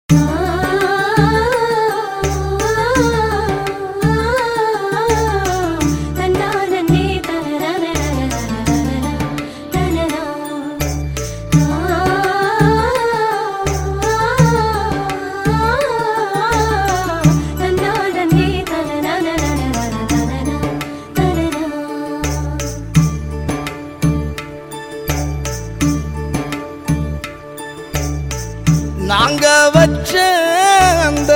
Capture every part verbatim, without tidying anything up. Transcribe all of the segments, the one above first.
நாங்க வச்ச அந்த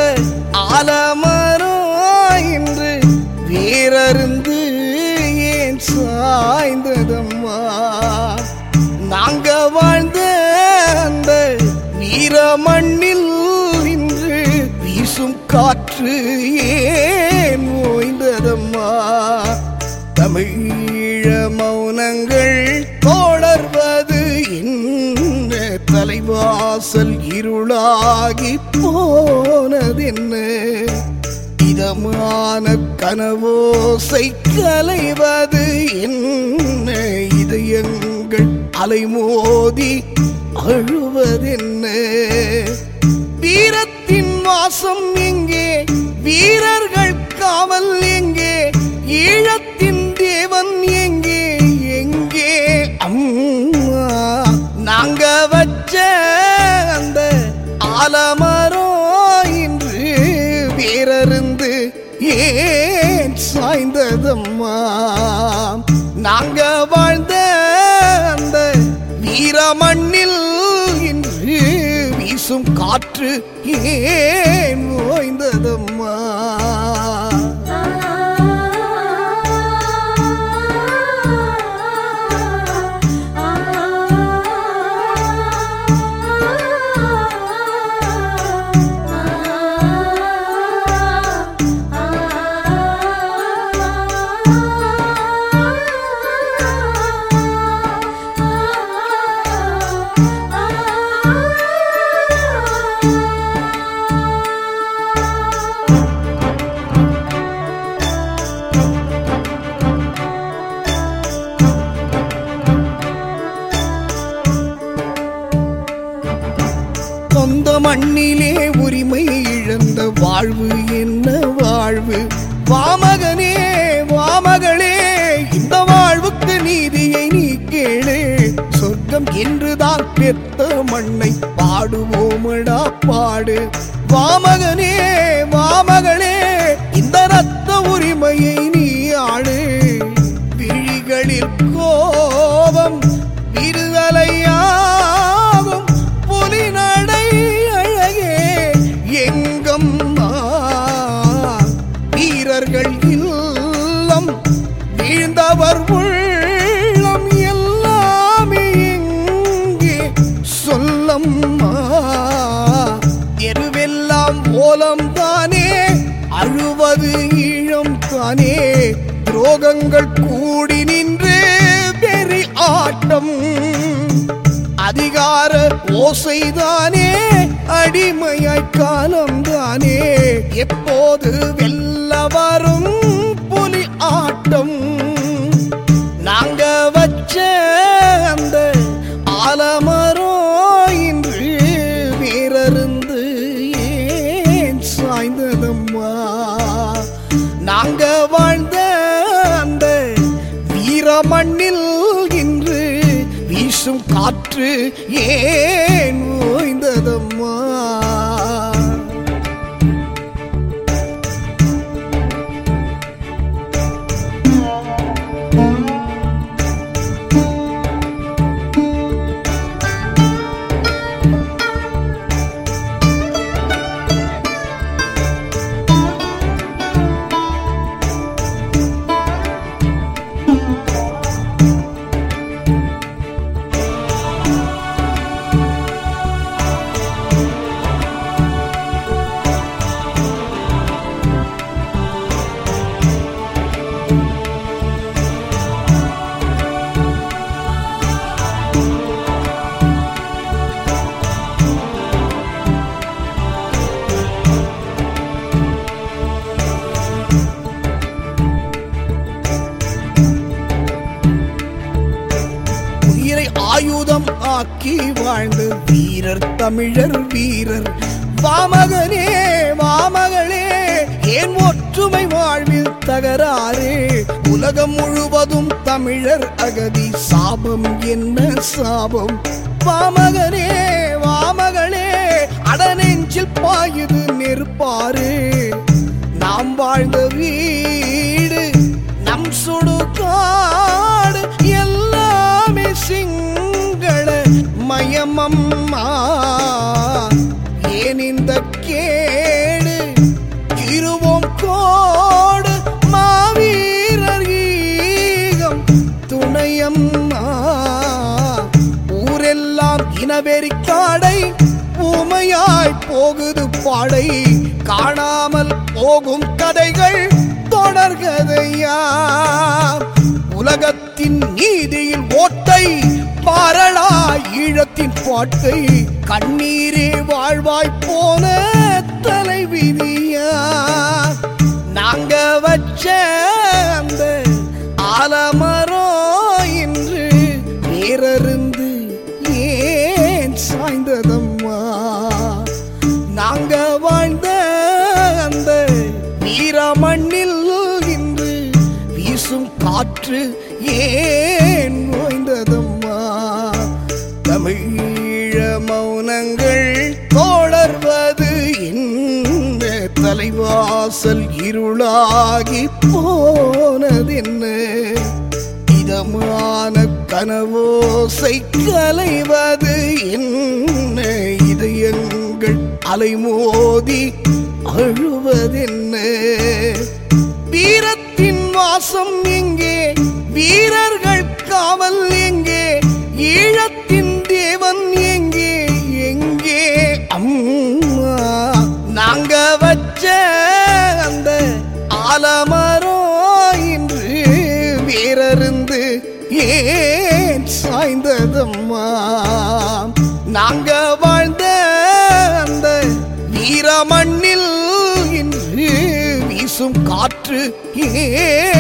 ஆலமரம் இன்று வேறருந்து ஏன் சாய்ந்ததம்மா? நாங்க வாழ்ந்த அந்த வீர மண்ணில் இன்று வீசும் காற்று ஏன் ஓய்ந்ததம்மா? தமிழ மௌனங்கள் தொடர்வது என்ன? தலைவாசல் இருளாகி போனதென்ன? இதமான கனவோசை கலைவது என்ன? இதயங்கள் அலைமோதி அழுவதென்ன? வீரத்தின் வாசம் எங்கே? வீரர்கள் காவல் எங்கே? ஈழத்தின் தேவன் எங்கே? எங்கே அம்மா? நாங்க வச்ச அந்த ஆலமரம் இன்று வேறருந்து ஏன் சாய்ந்ததம்மா? நாங்க வாழ்ந்த அந்த வீர மண்ணில் இன்று வீசும் காற்று ஏன் ஓய்ந்ததம்மா? சொந்த மண்ணிலே உரிமை இழந்த வாழ்வு என்ன வாழ்வு? வாமகனே வாமகளே, இந்த வாழ்வுக்கு நீதியை நீ கேளு. சொர்க்கம் என்றுதான் பெத்த மண்ணை பாடுவோமடா பாடு. வாமகனே வாமகளே, இந்த ரத்த உரிமையை நீ ஆளு. விழிகளில் கோபம் விடுதலையாகும் புலிநடை அழகே எங்கம்மா? வீரர்கள் இல்லம் வீழ்ந்தவர் உள்ளம் எல்லாமே எங்கே சொல்லம்மா? எருவெல்லாம் ஓலம் தானே, அழுவது ஈழம் தானே. துரோகங்கள் கூடி நின்று பெரி ஆட்டம், அதிகார ஓசைதானே, அடிமையாய் காலம்தானே. எப்போது வெல்ல வரும் புலி ஆட்டம்? நாங்க வச்ச அந்த ஆலமரம் இன்று வேறருந்து ஏன் சாய்ந்ததம்மா? நாங்க வாழ்ந்த அந்த வீர மண்ணில் இன்று வீசும் காற்று ஏன் ஓய்ந்ததம்மா? ஆயுதம் ஆக்கி வாழ்ந்த வீரர் தமிழர் வீரர் வாமகனே வாமகளே ஏன் ஒற்றுமை வாழ்வில் தகராறு உலகம் முழுவதும் தமிழர் அகதி சாபம் என்ன சாபம் வாமகனே வாமகளே அடநெஞ்சில் பாயுது நெருப்பாரு நாம் வாழ்ந்த வீடு நம் சுடுகாடு எல்லாமே சிங்கள மயமம்மா ஏன் இந்த கேடு இருவோம் கோடு மாவீரர் ஈகம் துணையம்மா ஊரெல்லாம் இனவெறி காடை ஊமையாய் போகுது பாடை காணாமல் போகும் கதைகள் தொடர்கதையா உலகத்தின் நீதியில் ஓட்டை பாரளா ஈழத்தின் பாட்டை கண்ணீரே வாழ்வாய் போன தலைவிதியா நாங்க வச்ச அந்த ஆலமரம் இன்று வேறருந்து ஏன் சாய்ந்ததம்மா நாங்க வாழ்ந்த அந்த வீரமண்ணில் இன்று வீசும் காற்று ஏன் ஓய்ந்ததம்மா தமிழ மௌனங்கள் தொடர்வது இந்த தலைவாசல் இருளாகி போனதென்ன இதமான கனவோசை கலைவது என்ன இதயங்கள் அலைமோதி அழுவதென்ன வீரத்தின் வாசம் எங்கே வீரர்கள் காவல் எங்கே ஈழத்தின் தேவன் எங்கே எங்கே அம்மா நாங்க வச்ச அந்த ஆலமரம் இன்று வேறருந்து ஏன் சாய்ந்ததம்மா நாங்க வாழ்ந்த அந்த வீரமண்ணில் இன்று வீசும் காற்று ஏன்